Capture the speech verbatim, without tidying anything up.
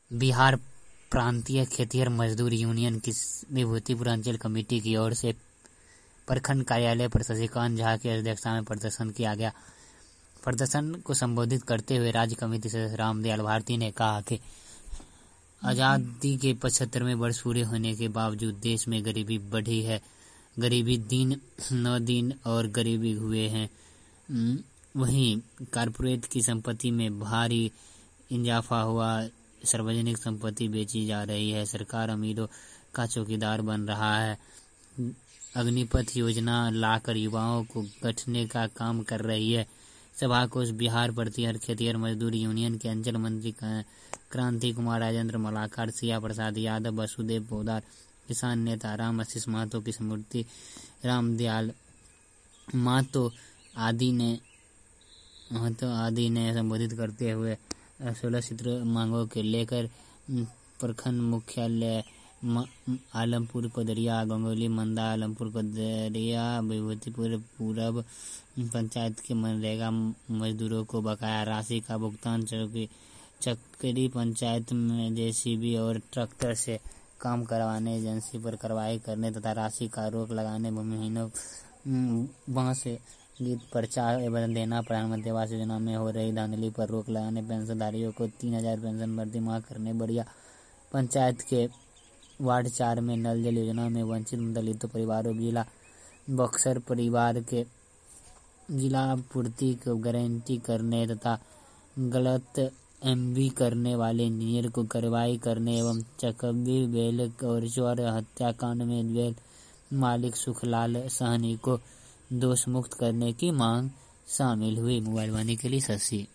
बिहार प्रांतीय खेतिहर मजदूर यूनियन की विभूतिपुर अंचल कमेटी की ओर से प्रखंड कार्यालय पर शशिकांत झा की अध्यक्षता में प्रदर्शन किया गया। प्रदर्शन को संबोधित करते हुए राज्य कमेटी सदस्य रामदयाल भारती ने कहा कि आजादी के पचहत्तरवें वर्ष पूरे होने के बावजूद देश में गरीबी बढ़ी है। गरीबी दिन नौ दिन और गरीबी हुए हैं। वहीं कारपोरेट की संपत्ति में भारी इजाफा हुआ। सार्वजनिक संपत्ति बेची जा रही है। सरकार अमीरों का चौकीदार बन रहा है। अग्निपथ योजना लाकर युवाओं को गठने का काम कर रही है। सभा को बिहार प्रतिहर खेतिहर मजदूर यूनियन के अंचल मंत्री क्रांति कुमार, राजेंद्र मलाकार, सिया प्रसाद यादव, वसुदेव पोदार, किसान नेता राम आशीष महतो की मूर्ति, रामदयाल महतो आदि ने महतो आदि ने संबोधित करते हुए सोलह सूत्र मांगों के लेकर प्रखंड मुख्यालय आलमपुर कोदरिया, गंगोली मंदा, आलमपुर कोदरिया, विभूतिपुर पूरब पंचायत के मनरेगा मजदूरों को बकाया राशि का भुगतान, चौकी चक्री पंचायत में जेसीबी और ट्रैक्टर से काम करवाने, एजेंसी पर कार्रवाई करने तथा राशि का रोक लगाने, भूमिहीनों बांस गीत प्रचार एवं देना, प्रधानमंत्री आवास योजना में हो रही धांधली पर रोक लगाने, पेंशनधारियों को तीन हजार पेंशन प्रति माह करने, बढ़िया पंचायत के वार्ड चार में नल जल योजना में वंचित दलित परिवारों, जिला बक्सर परिवार के जिला पूर्ति को गारंटी करने तथा गलत एमबी करने वाले इंजीनियर को कार्रवाई करने एवं चकबी बेल और चोर हत्याकांड में बेल मालिक सुखलाल सहनी को दोष मुक्त करने की मांग शामिल हुई। मोबाइल वाणी के लिए शशि।